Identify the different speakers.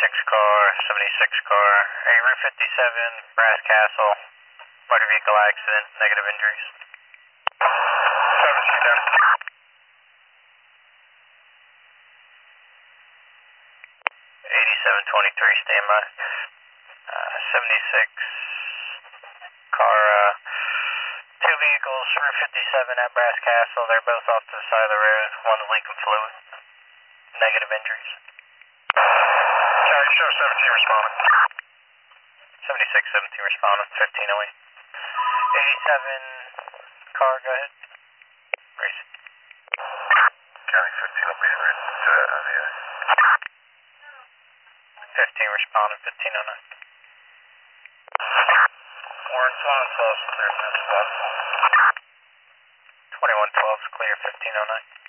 Speaker 1: car, 76 car, Route 57, Brass Castle, motor vehicle accident, negative injuries. 8723, standby. 76 car, two vehicles, Route 57 at Brass Castle. They're both off to the side of the road. One's leaking fluid. Negative injuries.
Speaker 2: Show 17 responding.
Speaker 1: 7617 responding, 1508. 87 car, go ahead. Race.
Speaker 2: County 15 will be en route to IVA.
Speaker 1: 15 responding, 1509.
Speaker 2: Warren 2112 is clear from that spot.
Speaker 1: 2112 is clear, 1509.